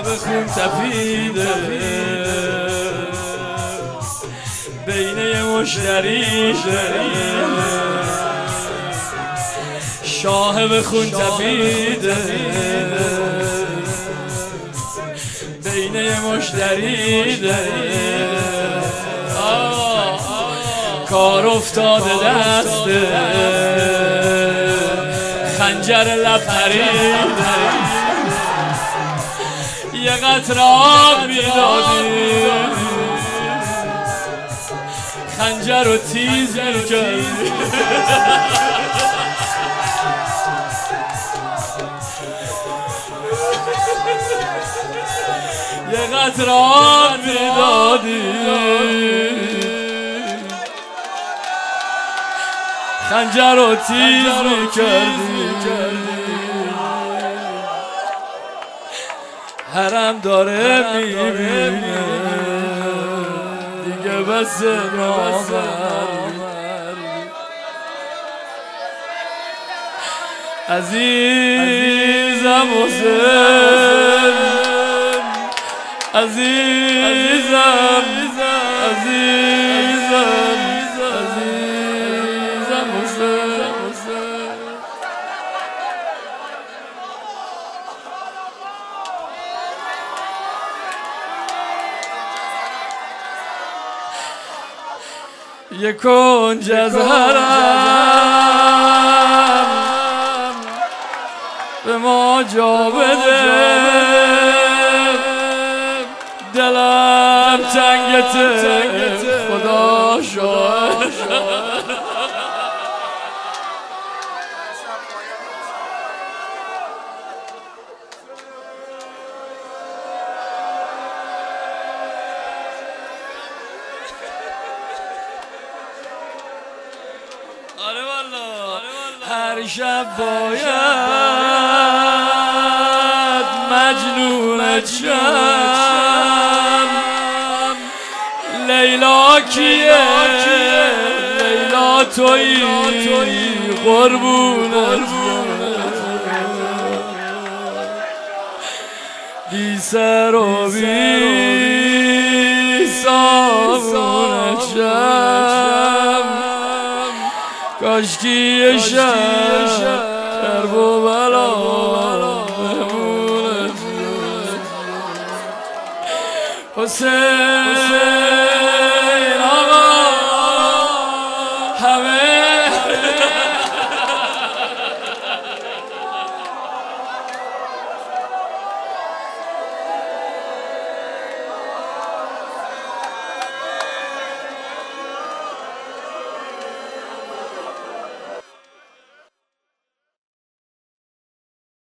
خون تپیده بین یه مشتری شاه به خون تپیده بین یه مشتری کار افتاده دسته خنجر لب پریده یه قطره آب میدادی خنجر رو تیز میکردی یه قطره آب میدادی خنجر رو تیز میکردی حرم داره میبینه دیگه بس نامردی عزیزم حسین عزیزم یه کنج از حرم به ما جا بده دلم تنگته خدا شاهد هر شب باید مجنونت شم لیلا کیه لیلا تویی قربونت بی سر و بی سامونت شم کاشکی یه شب کرب و بلا بمونه حسین